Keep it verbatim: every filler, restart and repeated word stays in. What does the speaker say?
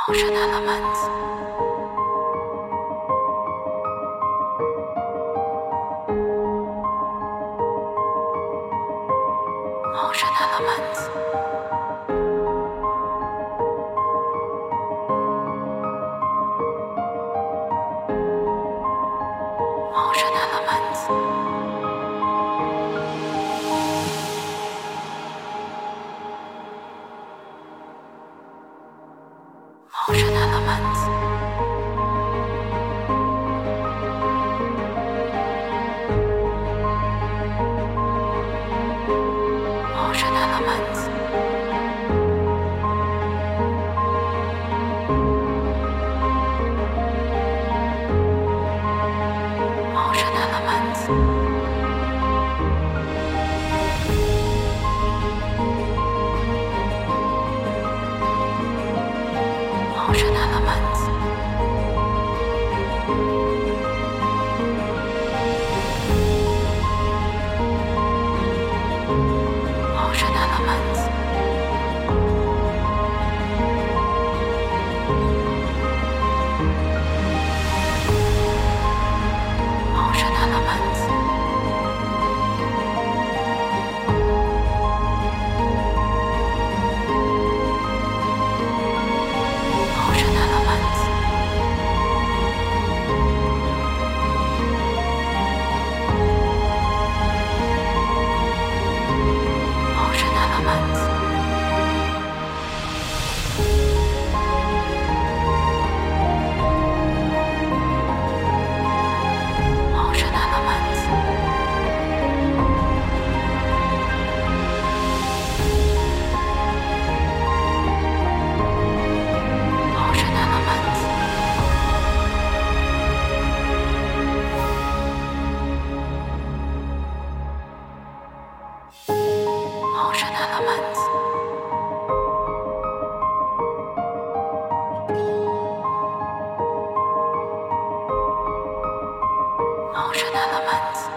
Ocean Elements. Ocean Elements. Ocean Elements. Ocean Elements. Ocean Elements. Ocean Elements. Ocean Elements. Ocean Elements. Ocean Elements. Ocean Elements. Ocean Elements. Ocean Elements. Ocean Elements. Ocean Elements. Ocean Elements.